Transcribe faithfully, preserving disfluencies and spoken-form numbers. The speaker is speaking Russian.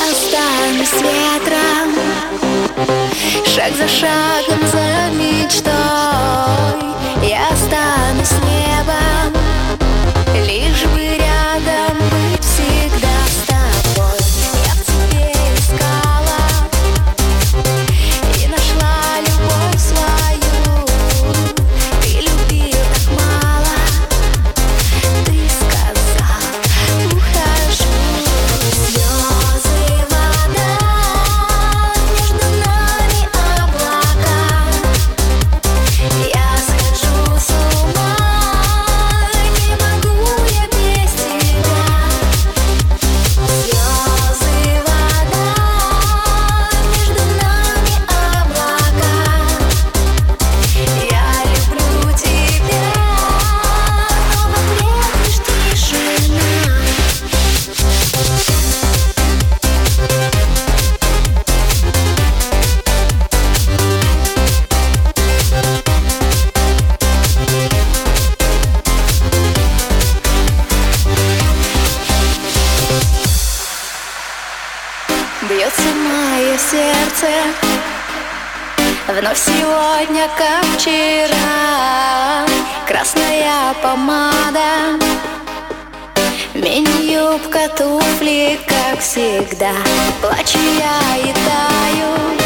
останусь ветром, шаг за шагом за мечтой. Я останусь небом, лишь бы рядом быть всегда с тобой. Я в тебе искала и нашла любовь свою. Ты любил так мало, ты сказал: ухожу. Слезы, вода, между нами облака. Я схожу с ума, не могу я без тебя. Слезы, вода, между нами облака. Я люблю тебя, но в ответ лишь тишина. Бьется мое сердце вновь сегодня, как вчера. Красная помада, мини-юбка, туфли, как всегда. Плачу я и таю,